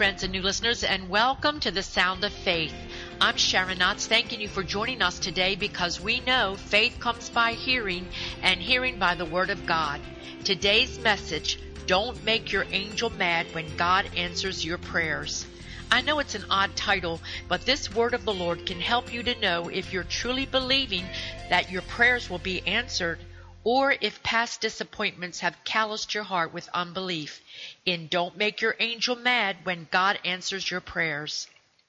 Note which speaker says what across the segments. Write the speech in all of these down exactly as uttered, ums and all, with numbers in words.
Speaker 1: friends and new listeners, and welcome to the Sound of Faith. I'm Sharon Knotts, thanking you for joining us today because we know faith comes by hearing and hearing by the Word of God. Today's message, don't make your angel mad when God answers your prayers. I know it's an odd title, but this word of the Lord can help you to know if you're truly believing that your prayers will be answered, or if past disappointments have calloused your heart with unbelief. In Don't Make Your Angel Mad When God Answers Your Prayers.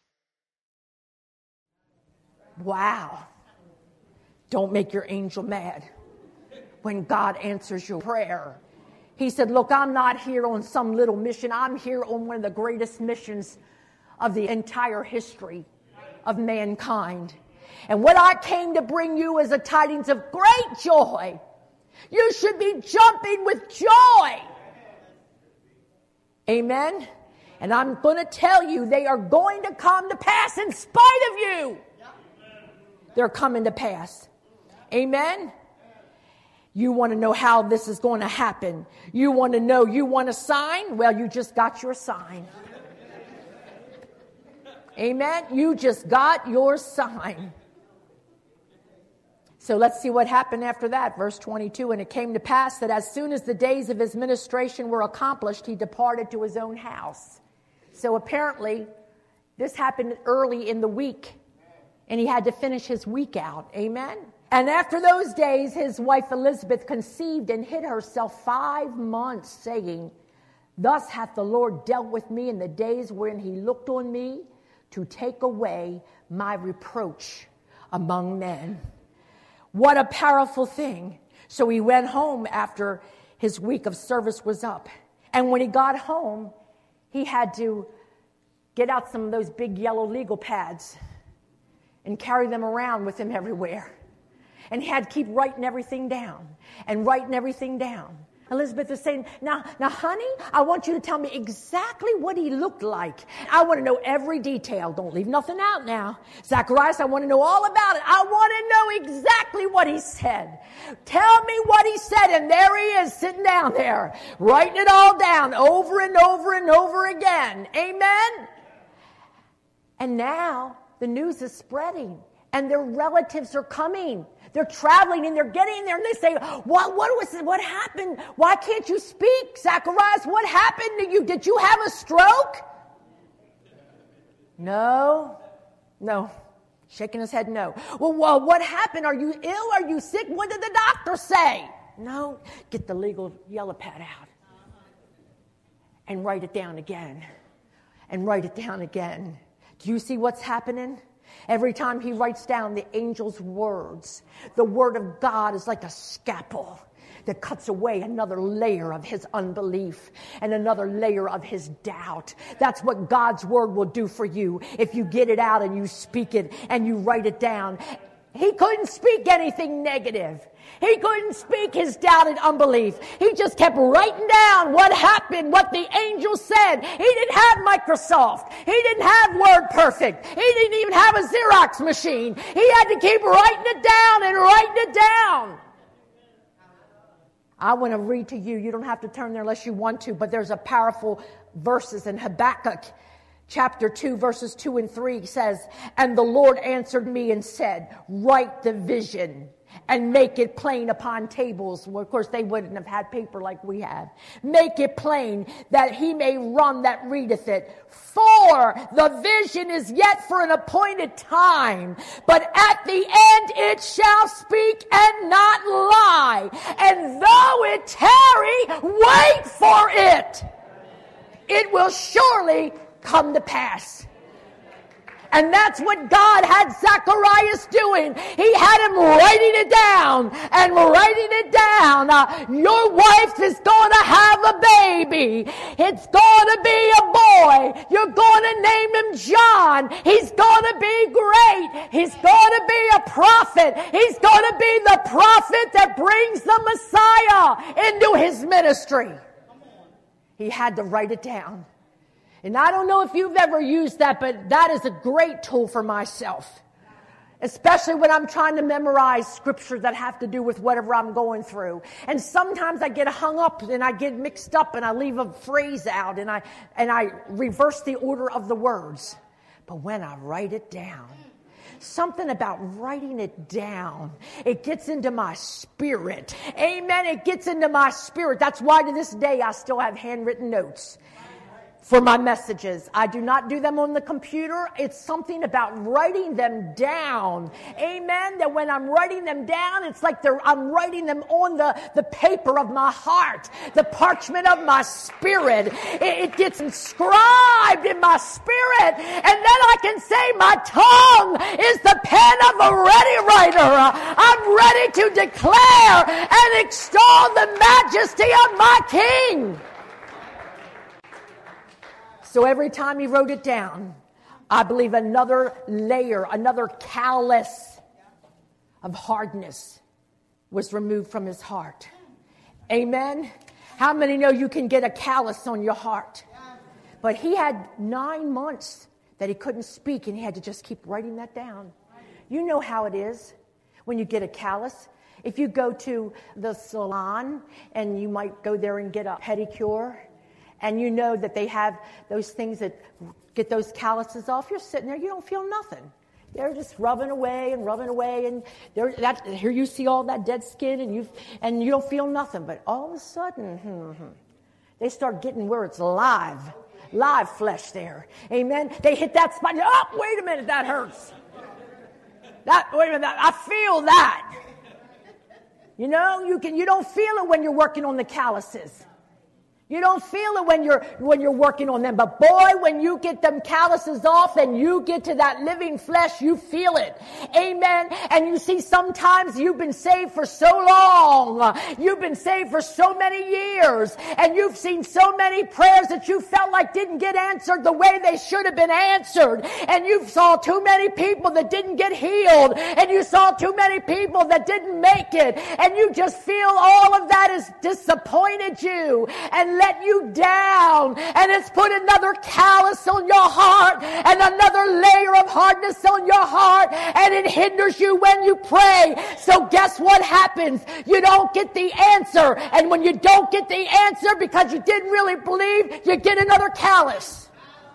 Speaker 2: Wow. Don't make your angel mad when God answers your prayer. He said, look, I'm not here on some little mission. I'm here on one of the greatest missions of the entire history of mankind. And what I came to bring you is a tidings of great joy. You should be jumping with joy. Amen. And I'm going to tell you, they are going to come to pass in spite of you. They're coming to pass. Amen. You want to know how this is going to happen. You want to know, you want a sign? Well, you just got your sign. Amen. You just got your sign. So let's see what happened after that. Verse twenty-two, and it came to pass that as soon as the days of his ministration were accomplished, he departed to his own house. So apparently, this happened early in the week, and he had to finish his week out. Amen? And after those days, his wife Elizabeth conceived and hid herself five months, saying, thus hath the Lord dealt with me in the days wherein he looked on me to take away my reproach among men. What a powerful thing. So he went home after his week of service was up. And when he got home, he had to get out some of those big yellow legal pads and carry them around with him everywhere. And he had to keep writing everything down and writing everything down. Elizabeth was saying, now, now, honey, I want you to tell me exactly what he looked like. I want to know every detail. Don't leave nothing out now. Zacharias, I want to know all about it. I want to know exactly what he said. Tell me what he said. And there he is sitting down there, writing it all down over and over and over again. Amen? And now the news is spreading and their relatives are coming. They're traveling and they're getting there and they say, what, what was it? What happened? Why can't you speak? Zacharias, what happened to you? Did you have a stroke? No, no. Shaking his head, no. Well, well, what happened? Are you ill? Are you sick? What did the doctor say? No. Get the legal yellow pad out and write it down again and write it down again. Do you see what's happening? Every time he writes down the angel's words, the word of God is like a scalpel that cuts away another layer of his unbelief and another layer of his doubt. That's what God's word will do for you if you get it out and you speak it and you write it down. He couldn't speak anything negative. He couldn't speak his doubt and unbelief. He just kept writing down what happened, what the angel said. He didn't have Microsoft. He didn't have WordPerfect. He didn't even have a Xerox machine. He had to keep writing it down and writing it down. I want to read to you. You don't have to turn there unless you want to, but there's a powerful verses in Habakkuk. Chapter two, verses two and three says, and the Lord answered me and said, write the vision and make it plain upon tables. Well, of course, they wouldn't have had paper like we have. Make it plain that he may run that readeth it. For the vision is yet for an appointed time, but at the end it shall speak and not lie. And though it tarry, wait for it. It will surely come to pass. And that's what God had Zacharias doing. He had him writing it down and writing it down. Uh, your wife is going to have a baby. It's going to be a boy. You're going to name him John. He's going to be great. He's going to be a prophet. He's going to be the prophet that brings the Messiah into his ministry. He had to write it down. And I don't know if you've ever used that, but that is a great tool for myself. especially when I'm trying to memorize scriptures that have to do with whatever I'm going through. And sometimes I get hung up and I get mixed up and I leave a phrase out and I and I reverse the order of the words. But when I write it down, something about writing it down, it gets into my spirit. Amen. It gets into my spirit. That's why to this day I still have handwritten notes for my messages. I do not do them on the computer. It's something about writing them down. Amen. That when I'm writing them down, it's like they're, I'm writing them on the, the paper of my heart, the parchment of my spirit. It, it gets inscribed in my spirit. And then I can say my tongue is the pen of a ready writer. I'm ready to declare and extol the majesty of my King. So every time he wrote it down, I believe another layer, another callus of hardness was removed from his heart. Amen? How many know you can get a callus on your heart? But he had nine months that he couldn't speak, and he had to just keep writing that down. You know how it is when you get a callus. If you go to the salon, and you might go there and get a pedicure, and you know that they have those things that get those calluses off. You're sitting there, you don't feel nothing. They're just rubbing away and rubbing away, and that, here you see all that dead skin, and you and you don't feel nothing. But all of a sudden, hmm, they start getting where it's live, live flesh there. Amen. They hit that spot. Oh, wait a minute, that hurts. That wait a minute, that, I feel that. You know, you can you don't feel it when you're working on the calluses. You don't feel it when you're when you're working on them. But boy, when you get them calluses off and you get to that living flesh, you feel it. Amen. And you see, sometimes you've been saved for so long. You've been saved for so many years. And you've seen so many prayers that you felt like didn't get answered the way they should have been answered. And you saw too many people that didn't get healed. And you saw too many people that didn't make it. And you just feel all of that has disappointed you and let you down, and it's put another callus on your heart and another layer of hardness on your heart, and it hinders you when you pray. So guess what happens? You don't get the answer, and when you don't get the answer because you didn't really believe, you get another callus,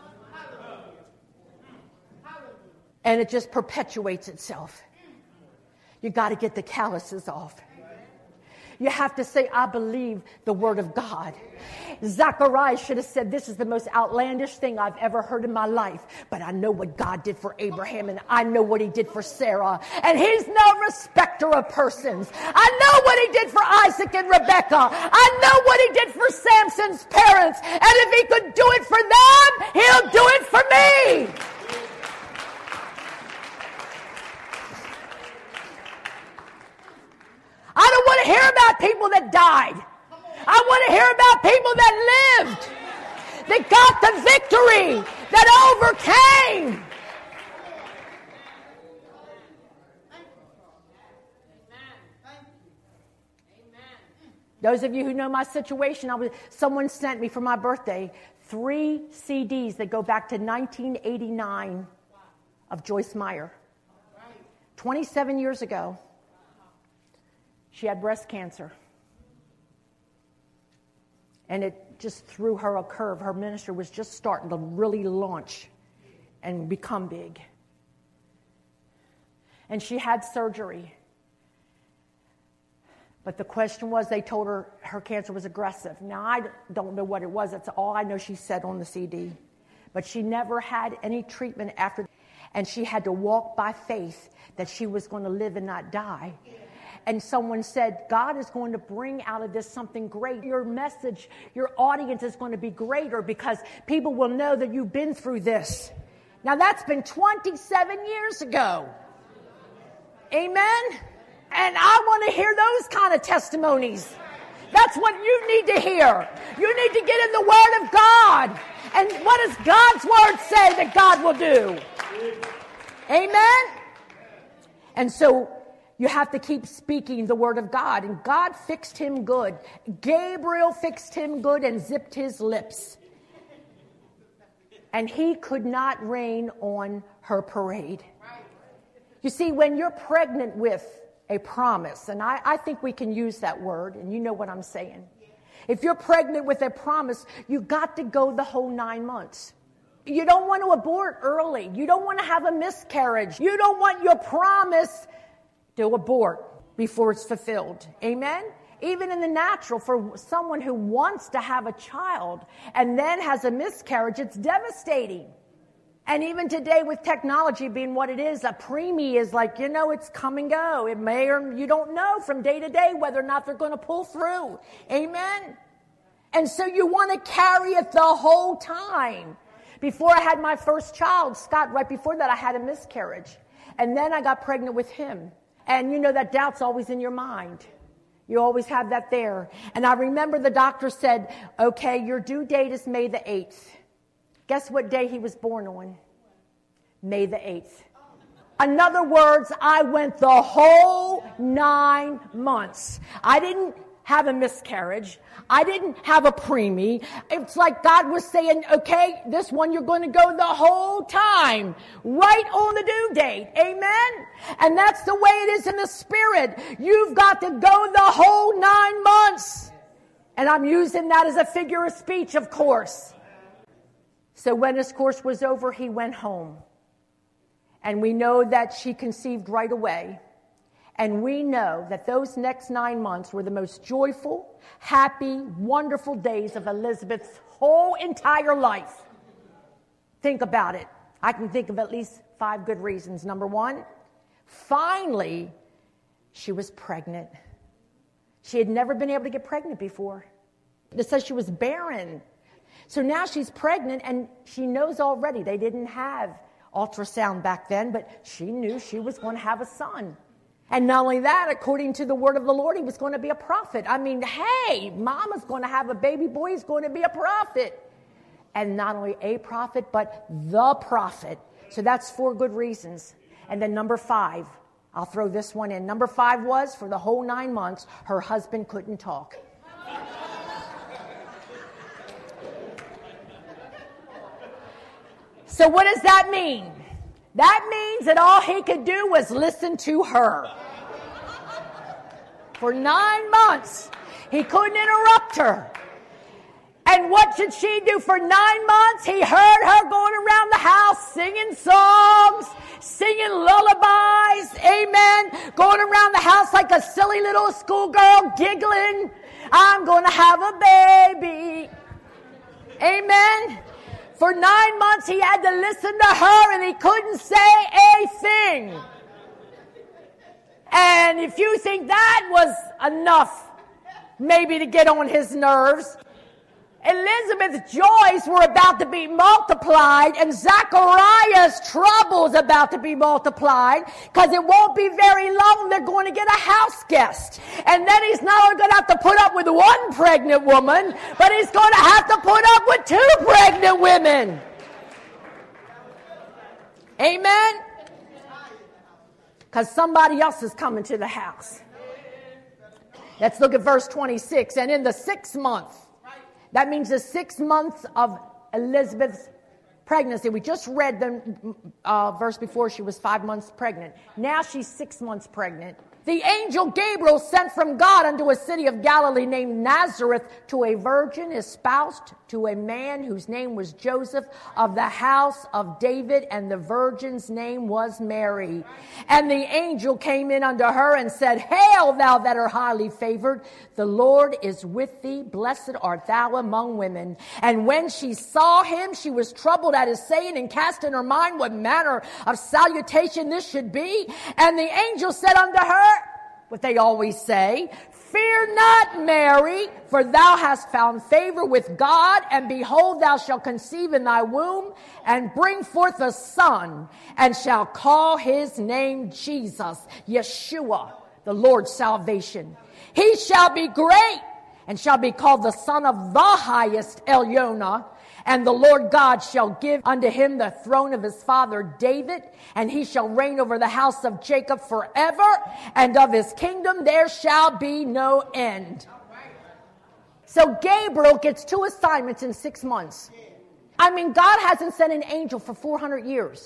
Speaker 2: and it just perpetuates itself. You got to get the calluses off. You have to say, I believe the word of God. Zachariah should have said, this is the most outlandish thing I've ever heard in my life. But I know what God did for Abraham, and I know what he did for Sarah. And he's no respecter of persons. I know what he did for Isaac and Rebekah. I know what he did for Samson's parents. And if he could do it for them, he'll do it for me. I don't want to hear about people that died. I want to hear about people that lived, that got the victory, that overcame. Those of you who know my situation, I was, someone sent me for my birthday three C Ds that go back to nineteen eighty-nine of Joyce Meyer. twenty-seven years ago. She had breast cancer. And it just threw her a curve. Her ministry was just starting to really launch and become big. And she had surgery. But the question was, they told her her cancer was aggressive. Now, I don't know what it was. That's all I know she said on the C D. But she never had any treatment after. And she had to walk by faith that she was going to live and not die. And someone said, God is going to bring out of this something great. Your message, your audience is going to be greater because people will know that you've been through this. Now, that's been twenty-seven years ago. Amen? And I want to hear those kind of testimonies. That's what you need to hear. You need to get in the Word of God. And what does God's Word say that God will do? Amen? And so you have to keep speaking the word of God. And God fixed him good. Gabriel fixed him good and zipped his lips. And he could not rain on her parade. You see, when you're pregnant with a promise, and I, I think we can use that word, and you know what I'm saying. If you're pregnant with a promise, you got to go the whole nine months. You don't want to abort early. You don't want to have a miscarriage. You don't want your promise to abort before it's fulfilled. Amen? Even in the natural, for someone who wants to have a child and then has a miscarriage, it's devastating. And even today with technology being what it is, a preemie is like, you know, it's come and go. It may or you don't know from day to day whether or not they're going to pull through. Amen? And so you want to carry it the whole time. Before I had my first child, Scott, right before that I had a miscarriage. And then I got pregnant with him. And you know that doubt's always in your mind. You always have that there. And I remember the doctor said, okay, your due date is May the eighth. Guess what day he was born on? May the eighth. In other words, I went the whole nine months. I didn't have a miscarriage. I didn't have a preemie. It's like God was saying, okay, this one you're going to go the whole time, right on the due date. Amen? And that's the way it is in the spirit. You've got to go the whole nine months. And I'm using that as a figure of speech, of course. So when his course was over, he went home. And we know that she conceived right away. And we know that those next nine months were the most joyful, happy, wonderful days of Elizabeth's whole entire life. Think about it. I can think of at least five good reasons. Number one, finally, she was pregnant. She had never been able to get pregnant before. It says she was barren. So now she's pregnant, and she knows already they didn't have ultrasound back then, but she knew she was going to have a son. And not only that, according to the word of the Lord, he was going to be a prophet. I mean, hey, mama's going to have a baby boy. He's going to be a prophet. And not only a prophet, but the prophet. So that's four good reasons. And then number five, I'll throw this one in. Number five was, for the whole nine months, her husband couldn't talk. So what does that mean? That means that all he could do was listen to her. For nine months, he couldn't interrupt her. And what should she do for nine months? He heard her going around the house singing songs, singing lullabies, amen, going around the house like a silly little schoolgirl giggling, I'm going to have a baby. Amen. For nine months, he had to listen to her, and he couldn't say a thing. And if you think that was enough, maybe to get on his nerves, Elizabeth's joys were about to be multiplied, and Zachariah's troubles about to be multiplied, because it won't be very long they're going to get a house guest. And then he's not only going to have to put up with one pregnant woman, but he's going to have to put up with two pregnant women. Amen? Because somebody else is coming to the house. Let's look at verse twenty-six. And in the sixth month, that means the six months of Elizabeth's pregnancy. We just read the uh, verse before, she was five months pregnant. Now she's six months pregnant. The angel Gabriel sent from God unto a city of Galilee named Nazareth to a virgin espoused to a man whose name was Joseph of the house of David, and the virgin's name was Mary. And the angel came in unto her and said, Hail, thou that art highly favored, the Lord is with thee, blessed art thou among women. And when she saw him, she was troubled at his saying, and cast in her mind what manner of salutation this should be. And the angel said unto her, what they always say, Fear not, Mary, for thou hast found favor with God, and behold, thou shalt conceive in thy womb, and bring forth a son, and shall call his name Jesus, Yeshua, the Lord's salvation. He shall be great, and shall be called the Son of the Highest, Elyon. And the Lord God shall give unto him the throne of his father David, and he shall reign over the house of Jacob forever, and of his kingdom there shall be no end. So Gabriel gets two assignments in six months. I mean, God hasn't sent an angel for four hundred years.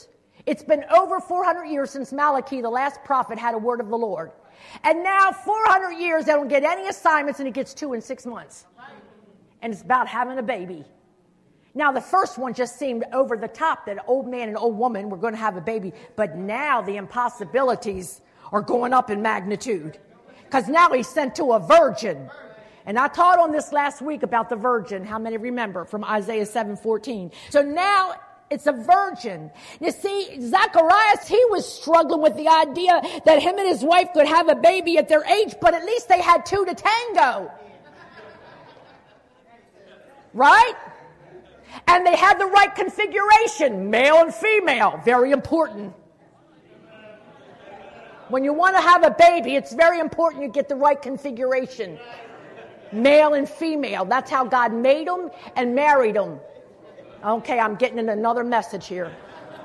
Speaker 2: It's been over four hundred years since Malachi, the last prophet, had a word of the Lord. And now four hundred years, they don't get any assignments, and he gets two in six months. And it's about having a baby. Now, the first one just seemed over the top, that an old man and old woman were going to have a baby. But now the impossibilities are going up in magnitude. Because now he's sent to a virgin. And I taught on this last week about the virgin. How many remember from Isaiah seven fourteen? So now it's a virgin. You see, Zacharias, he was struggling with the idea that him and his wife could have a baby at their age, but at least they had two to tango. Right? And they had the right configuration, male and female. Very important. When you want to have a baby, it's very important you get the right configuration. Male and female. That's how God made them and married them. Okay, I'm getting in another message here.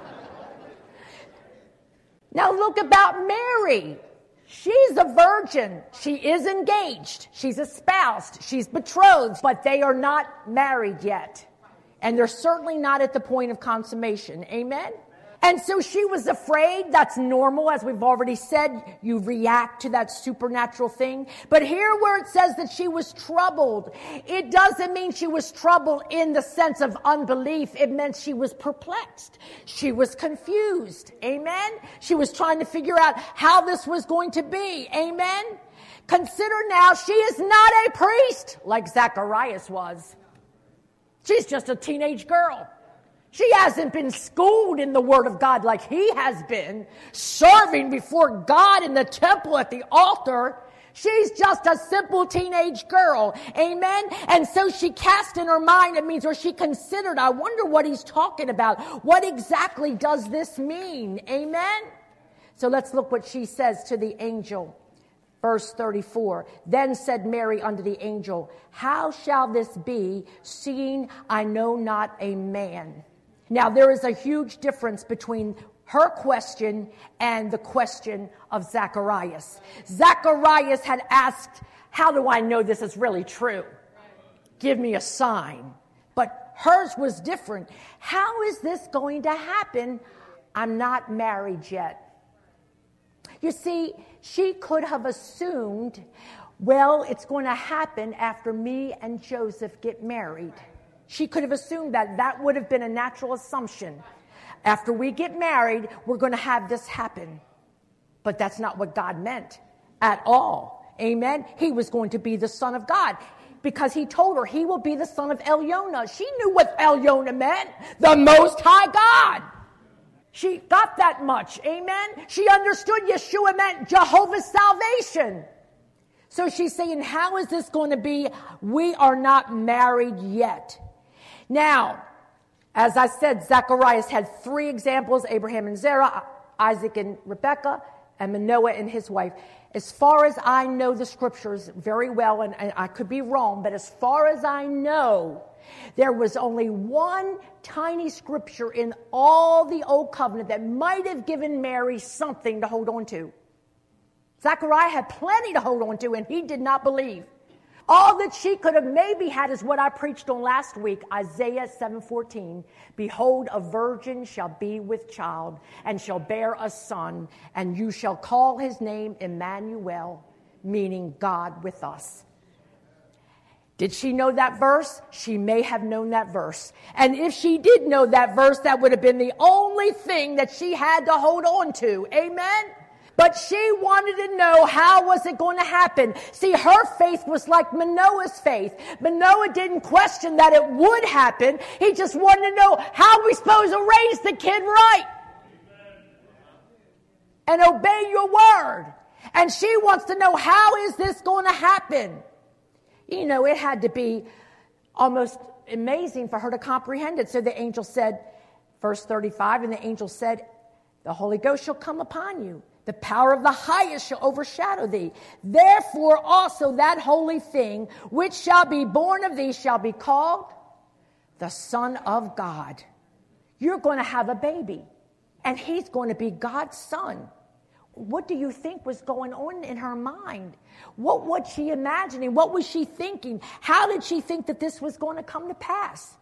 Speaker 2: Now look about Mary. She's a virgin. She is engaged. She's espoused. She's betrothed. But they are not married yet. And they're certainly not at the point of consummation. Amen? And so she was afraid. That's normal. As we've already said, you react to that supernatural thing. But here where it says that she was troubled, it doesn't mean she was troubled in the sense of unbelief. It meant she was perplexed. She was confused. Amen? She was trying to figure out how this was going to be. Amen? Consider now, she is not a priest like Zacharias was. She's just a teenage girl. She hasn't been schooled in the Word of God like he has been, serving before God in the temple at the altar. She's just a simple teenage girl. Amen? And so she cast in her mind, it means, or she considered, I wonder what he's talking about. What exactly does this mean? Amen? So let's look what she says to the angel. Verse thirty-four, then said Mary unto the angel, how shall this be, seeing I know not a man? Now, there is a huge difference between her question and the question of Zacharias. Zacharias had asked, how do I know this is really true? Give me a sign. But hers was different. How is this going to happen? I'm not married yet. You see, she could have assumed, well, it's going to happen after me and Joseph get married. She could have assumed that. That would have been a natural assumption. After we get married, we're going to have this happen. But that's not what God meant at all. Amen? He was going to be the Son of God because he told her he will be the son of Elionah. She knew what Elionah meant, the Most High God. She got that much. Amen? She understood Yeshua meant Jehovah's salvation. So she's saying, how is this going to be? We are not married yet. Now, as I said, Zacharias had three examples, Abraham and Sarah, Isaac and Rebekah, and Manoah and his wife. As far as I know the scriptures very well, and, and I could be wrong, but as far as I know, there was only one tiny scripture in all the Old Covenant that might have given Mary something to hold on to. Zechariah had plenty to hold on to, and he did not believe. All that she could have maybe had is what I preached on last week, Isaiah seven fourteen. Behold, a virgin shall be with child, and shall bear a son, and you shall call his name Emmanuel, meaning God with us. Did she know that verse? She may have known that verse. And if she did know that verse, that would have been the only thing that she had to hold on to. Amen? But she wanted to know, how was it going to happen? See, her faith was like Manoah's faith. Manoah didn't question that it would happen. He just wanted to know, how are we supposed to raise the kid right? And obey your word. And she wants to know, how is this going to happen? You know, it had to be almost amazing for her to comprehend it. So the angel said, verse thirty-five, and the angel said, the Holy Ghost shall come upon you. The power of the highest shall overshadow thee. Therefore also that holy thing which shall be born of thee shall be called the Son of God. You're going to have a baby, and he's going to be God's son. What do you think was going on in her mind? What was she imagining? What was she thinking? How did she think that this was going to come to pass?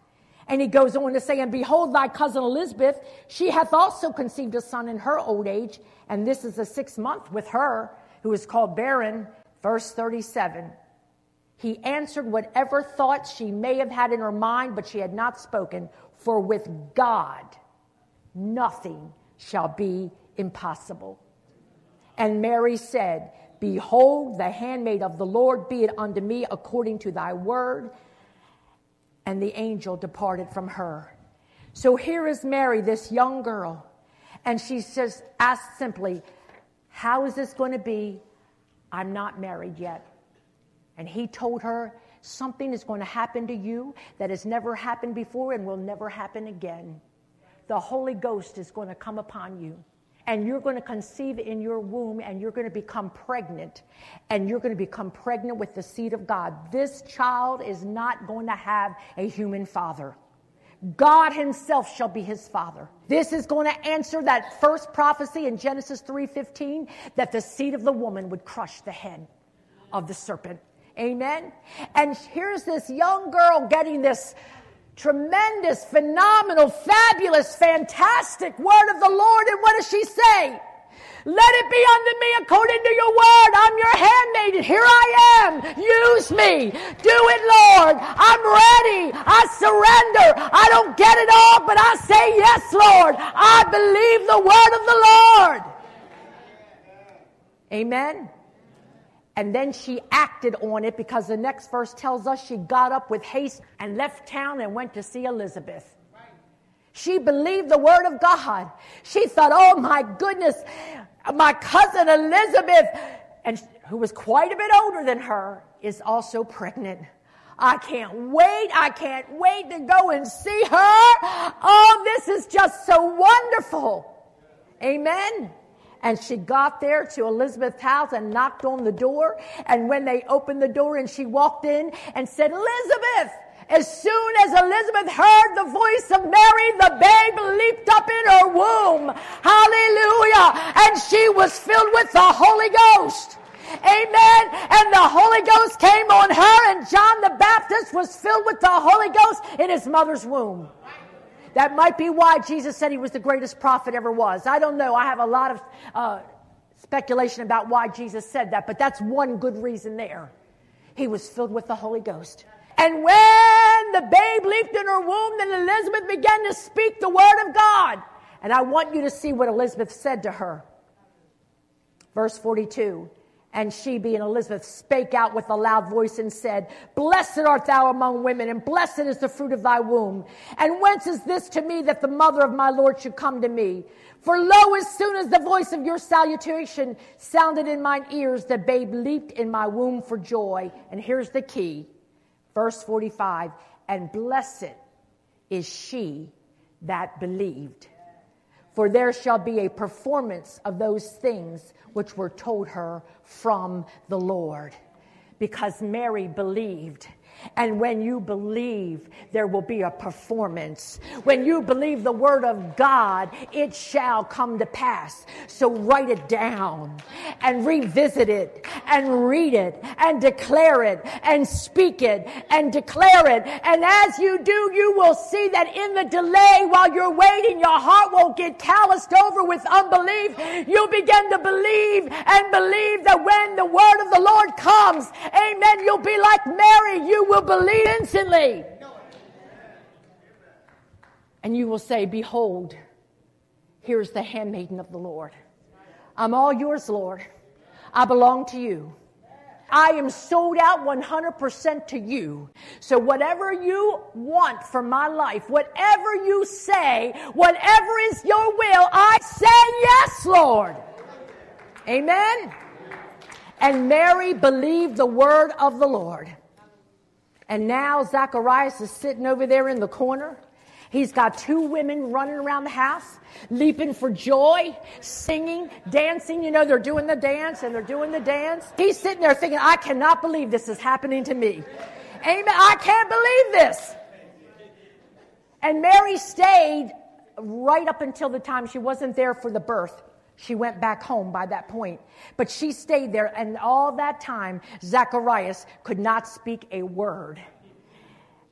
Speaker 2: And he goes on to say, and behold, thy cousin Elizabeth, she hath also conceived a son in her old age, and this is the sixth month with her, who is called barren. Verse thirty-seven. He answered whatever thoughts she may have had in her mind, but she had not spoken. For with God, nothing shall be impossible. And Mary said, behold, the handmaid of the Lord, be it unto me according to thy word. And the angel departed from her. So here is Mary, this young girl, and she says, asked simply, how is this going to be? I'm not married yet. And he told her, something is going to happen to you that has never happened before and will never happen again. The Holy Ghost is going to come upon you. And you're going to conceive in your womb, and you're going to become pregnant. And you're going to become pregnant with the seed of God. This child is not going to have a human father. God himself shall be his father. This is going to answer that first prophecy in Genesis three fifteen, that the seed of the woman would crush the head of the serpent. Amen? And here's this young girl getting this tremendous, phenomenal, fabulous, fantastic word of the Lord. And what does she say? Let it be unto me according to your word. I'm your handmaiden. Here I am. Use me. Do it, Lord. I'm ready. I surrender. I don't get it all, but I say yes, Lord. I believe the word of the Lord. Amen. And then she acted on it, because the next verse tells us she got up with haste and left town and went to see Elizabeth. She believed the word of God. She thought, oh my goodness, my cousin Elizabeth, and who was quite a bit older than her, is also pregnant. I can't wait. I can't wait to go and see her. Oh, this is just so wonderful. Amen. And she got there to Elizabeth's house and knocked on the door. And when they opened the door and she walked in and said, Elizabeth, as soon as Elizabeth heard the voice of Mary, the babe leaped up in her womb. Hallelujah. And she was filled with the Holy Ghost. Amen. And the Holy Ghost came on her, and John the Baptist was filled with the Holy Ghost in his mother's womb. That might be why Jesus said he was the greatest prophet ever was. I don't know. I have a lot of uh, speculation about why Jesus said that, but that's one good reason there. He was filled with the Holy Ghost. And when the babe leaped in her womb, then Elizabeth began to speak the word of God. And I want you to see what Elizabeth said to her. Verse forty-two. And she, being Elizabeth, spake out with a loud voice and said, blessed art thou among women, and blessed is the fruit of thy womb. And whence is this to me, that the mother of my Lord should come to me? For lo, as soon as the voice of your salutation sounded in mine ears, the babe leaped in my womb for joy. And here's the key. Verse forty-five. And blessed is she that believed. For there shall be a performance of those things which were told her from the Lord. Because Mary believed. And when you believe, there will be a performance. When you believe the word of God, it shall come to pass. So write it down and revisit it and read it and declare it and speak it and declare it. And as you do, you will see that in the delay, while you're waiting, your heart won't get calloused over with unbelief. You'll begin to believe and believe that when the word of the Lord comes, amen, you'll be like Mary. You will believe instantly. And you will say, behold, here's the handmaiden of the Lord. I'm all yours, Lord. I belong to you. I am sold out one hundred percent to you. So whatever you want for my life, whatever you say, whatever is your will, I say yes, Lord. Amen. And Mary believed the word of the Lord. And now Zacharias is sitting over there in the corner. He's got two women running around the house, leaping for joy, singing, dancing. You know, they're doing the dance and they're doing the dance. He's sitting there thinking, I cannot believe this is happening to me. Amen. I can't believe this. And Mary stayed right up until the time. She wasn't there for the birth. She went back home by that point. But she stayed there, and all that time, Zacharias could not speak a word.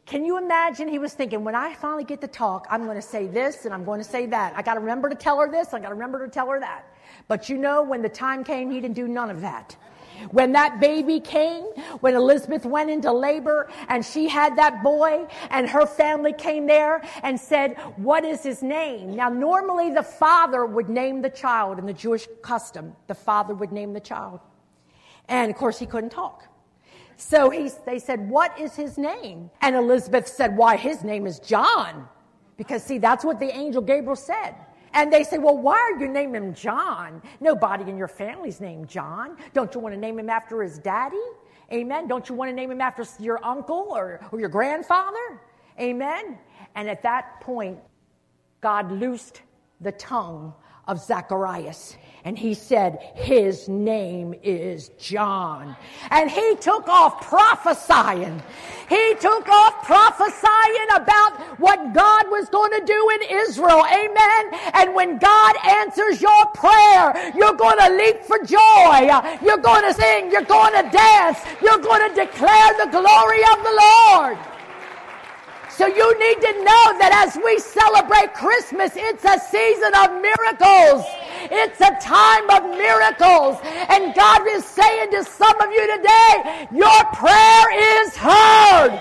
Speaker 2: Can you imagine? He was thinking, when I finally get to talk, I'm going to say this and I'm going to say that. I got to remember to tell her this. I got to remember to tell her that. But you know, when the time came, he didn't do none of that. When that baby came, when Elizabeth went into labor and she had that boy and her family came there and said, what is his name? Now, normally the father would name the child in the Jewish custom. The father would name the child. And of course, he couldn't talk. So he, they said, what is his name? And Elizabeth said, why, his name is John. Because, see, that's what the angel Gabriel said. And they say, well, why are you naming him John? Nobody in your family's named John. Don't you want to name him after his daddy? Amen. Don't you want to name him after your uncle or, or your grandfather? Amen. And at that point, God loosed the tongue of Zacharias. And he said, his name is John. And he took off prophesying. He took off prophesying about what God was going to do in Israel. Amen. And when God answers your prayer, you're going to leap for joy. You're going to sing. You're going to dance. You're going to declare the glory of the Lord. So you need to know that as we celebrate Christmas, it's a season of miracles. It's a time of miracles. And God is saying to some of you today, your prayer is heard.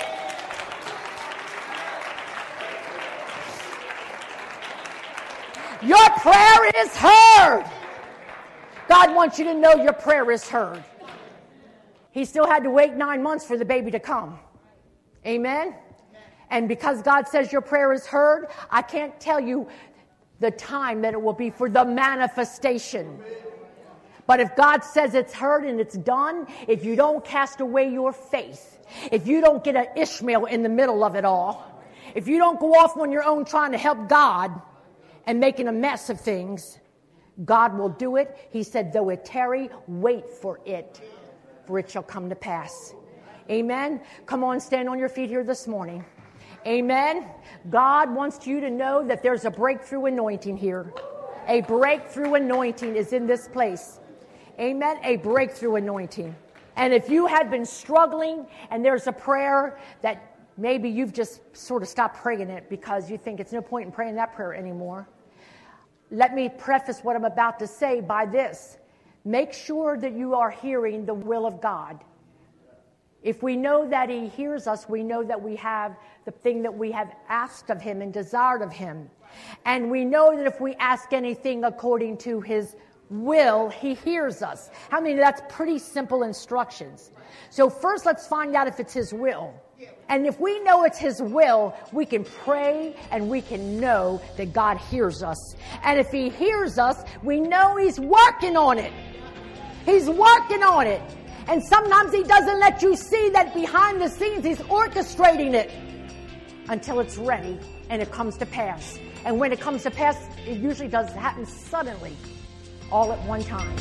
Speaker 2: Your prayer is heard. God wants you to know your prayer is heard. He still had to wait nine months for the baby to come. Amen? And because God says your prayer is heard, I can't tell you the time that it will be for the manifestation. But if God says it's heard and it's done, if you don't cast away your faith, if you don't get an Ishmael in the middle of it all, if you don't go off on your own trying to help God and making a mess of things, God will do it. He said, though it tarry, wait for it, for it shall come to pass. Amen. Come on, stand on your feet here this morning. Amen. God wants you to know that there's a breakthrough anointing here. A breakthrough anointing is in this place. Amen. A breakthrough anointing. And if you have been struggling and there's a prayer that maybe you've just sort of stopped praying it because you think it's no point in praying that prayer anymore, let me preface what I'm about to say by this. Make sure that you are hearing the will of God. If we know that he hears us, we know that we have the thing that we have asked of him and desired of him. And we know that if we ask anything according to his will, he hears us. How many? That's pretty simple instructions. So first, let's find out if it's his will. And if we know it's his will, we can pray and we can know that God hears us. And if he hears us, we know he's working on it. He's working on it. And sometimes he doesn't let you see that behind the scenes he's orchestrating it until it's ready and it comes to pass. And when it comes to pass, it usually does happen suddenly, all at one time.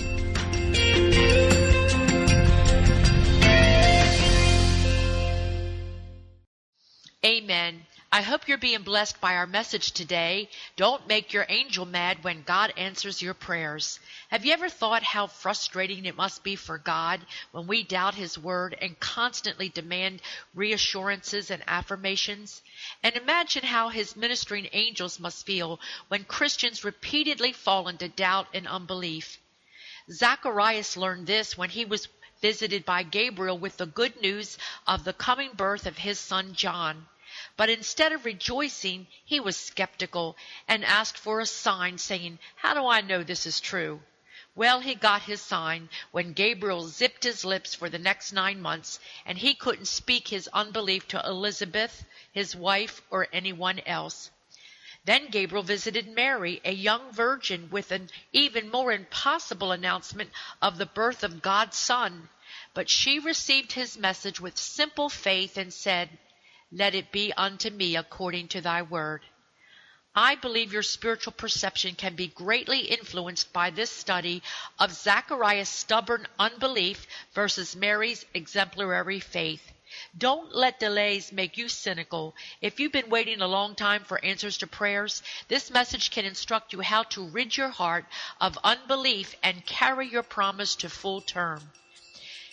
Speaker 1: Amen. I hope you're being blessed by our message today. Don't make your angel mad when God answers your prayers. Have you ever thought how frustrating it must be for God when we doubt his word and constantly demand reassurances and affirmations? And imagine how his ministering angels must feel when Christians repeatedly fall into doubt and unbelief. Zacharias learned this when he was visited by Gabriel with the good news of the coming birth of his son John. But instead of rejoicing, he was skeptical and asked for a sign, saying, "How do I know this is true?" Well, he got his sign when Gabriel zipped his lips for the next nine months, and he couldn't speak his unbelief to Elizabeth, his wife, or anyone else. Then Gabriel visited Mary, a young virgin, with an even more impossible announcement of the birth of God's Son. But she received his message with simple faith and said, "Let it be unto me according to thy word." I believe your spiritual perception can be greatly influenced by this study of Zacharias' stubborn unbelief versus Mary's exemplary faith. Don't let delays make you cynical. If you've been waiting a long time for answers to prayers, this message can instruct you how to rid your heart of unbelief and carry your promise to full term.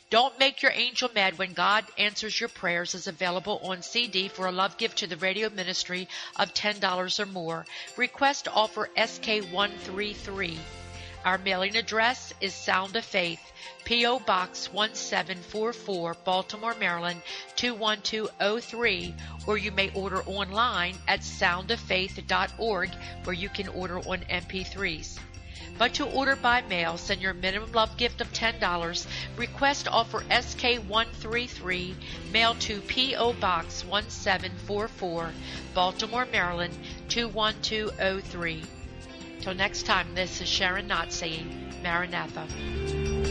Speaker 1: Don't Make Your Angel Mad When God Answers Your Prayers is available on C D for a love gift to the radio ministry of ten dollars or more. Request offer S K one three three. Our mailing address is Sound of Faith, P O. Box one seven four four, Baltimore, Maryland two one two oh three, or you may order online at sound of faith dot org, where you can order on M P threes. But to order by mail, send your minimum love gift of ten dollars. Request offer S K one three three, mail to P O. Box one seven four four, Baltimore, Maryland two one two oh three. Till next time, this is Sharon Knott saying, Maranatha.